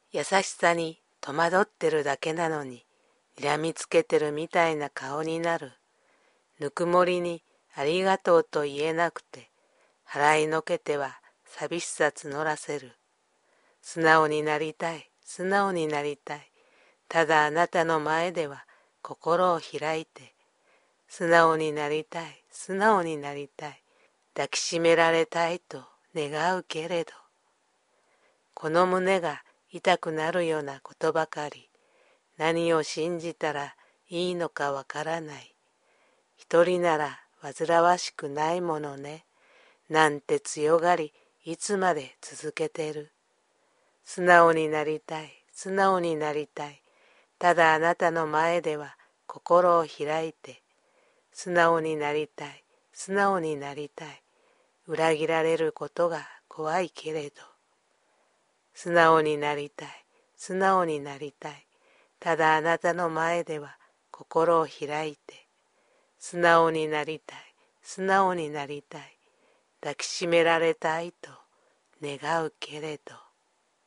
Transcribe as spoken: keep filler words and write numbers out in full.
優しさに戸惑ってるだけなのに、睨みつけてるみたいな顔になる。ぬくもりにありがとうと言えなくて、払いのけては寂しさ募らせる。素直になりたい、素直になりたい。ただあなたの前では心を開いて。素直になりたい、素直になりたい。抱きしめられたいと願うけれど。この胸が痛くなるようなことばかり。何を信じたらいいのかわからない。一人なら煩わしくないものね。なんて強がり、いつまで続けてる。素直になりたい、素直になりたい。ただあなたの前では心を開いて。素直になりたい、素直になりたい。裏切られることが怖いけれど。素直になりたい、素直になりたい。ただあなたの前では心を開いて。素直になりたい、素直になりたい。抱きしめられたいと願うけれど。